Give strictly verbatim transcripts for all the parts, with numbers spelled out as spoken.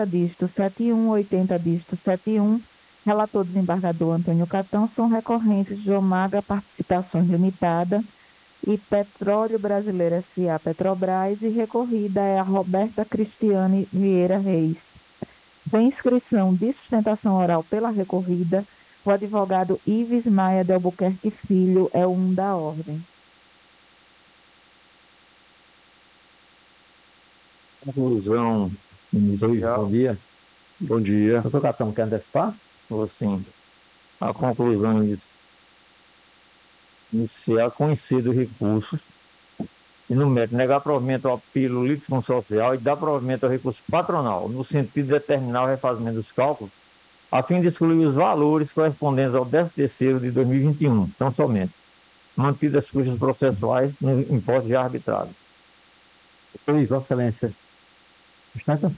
dígito sete um, oitenta, dígito sete um, relator desembargador Antônio Catão, são recorrentes Jomaga Participações Limitada e Petróleo Brasileiro S A Petrobras, e recorrida é a Roberta Cristiane Vieira Reis. Tem inscrição de sustentação oral pela recorrida, o advogado Ives Maia de Albuquerque Filho é o um da ordem. Conclusão Luiz, inicial. bom dia. Bom dia. Doutor Catão, quer antecipar? Ou sim, a conclusão ini- inicial conhecer dos recursos e no mérito negar provimento ao pelo litismo social e dar provimento ao recurso patronal, no sentido de determinar o refazimento dos cálculos, a fim de excluir os valores correspondentes ao décimo terceiro de dois mil e vinte e um, tão somente, mantidas as custas processuais no imposto já arbitrado. Luiz, Vossa Excelência. Sustenta?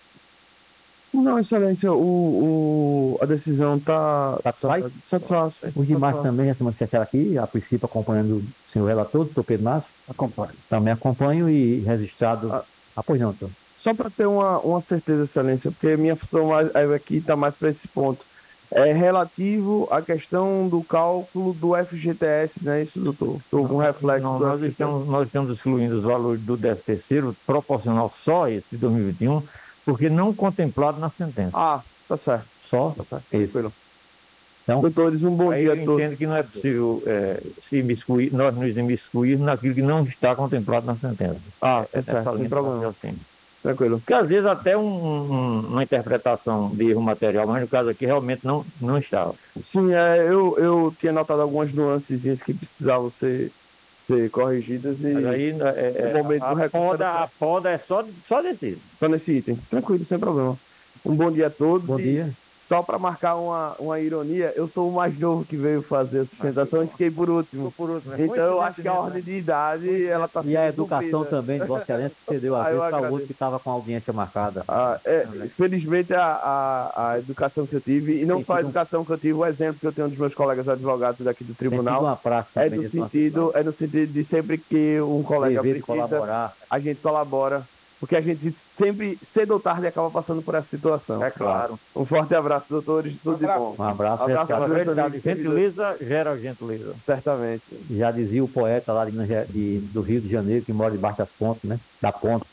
Não, Excelência, o, o, a decisão está Satisfaz? satisfaz. Os demais também já se manifestaram aqui, a princípio acompanhando o senhor relator, doutor Pedro Márcio. Acompanho. Também acompanho e registrado. Ah. Ah, pois não, doutor. Só para ter uma, uma certeza, Excelência, porque minha função mais, eh, aqui está mais para esse ponto. É relativo à questão do cálculo do F G T S, não é isso, doutor? Estou com reflexo Não, do nós, F G T S. estamos, nós estamos excluindo os valores do décimo terceiro, proporcional só esse de dois mil e vinte e um, porque não contemplado na sentença. Ah, tá certo, Só tá certo. esse. Tranquilo. Então, Doutores, um bom Aí dia eu a todos. entendo que não é possível é, se imiscuir, nós nos imiscuir naquilo que não está contemplado na sentença. Ah, é Essa certo, sem linha de problema. raciocínio. Tranquilo. Porque às vezes até um- um- uma interpretação de erro material, mas no caso aqui realmente não, não estava. Sim, é, eu, eu tinha notado algumas nuancezinhas que precisavam ser, ser corrigidas e Mas aí é, é, o momento a, do recurso poda, era a poda é só, só desse. só nesse item. Tranquilo, sem problema. Um bom dia a todos. bom e dia. Só para marcar uma, uma ironia, eu sou o mais novo que veio fazer a sustentação e fiquei por último. Por último, né? Então eu acho que a ordem de idade ela está E a educação também de Vossa Excelência que cedeu a Ah, eu vez para o outro agradeço. que estava com a audiência marcada. Ah, é, felizmente a, a, a educação que eu tive, e não Tem só a sido um- educação que eu tive, o exemplo que eu tenho dos meus colegas advogados daqui do Tem sido tribunal, uma prática é também no de uma- sentido, é no sentido de sempre que um colega dever de precisa, colaborar. a gente colabora, porque a gente sempre, cedo ou tarde, acaba passando por essa situação. É claro. Um forte abraço, doutores, tudo de bom. Um abraço. Abraço já, a todos também. Gentileza gera gentileza. Certamente. já dizia o poeta lá de, Minas Ge- de- do Rio de Janeiro, que mora debaixo das pontes, né? Da ponte.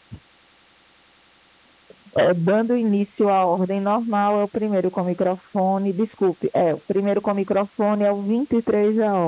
É, dando início à ordem normal, é o primeiro com microfone, desculpe, é, o primeiro com microfone é o vinte e três a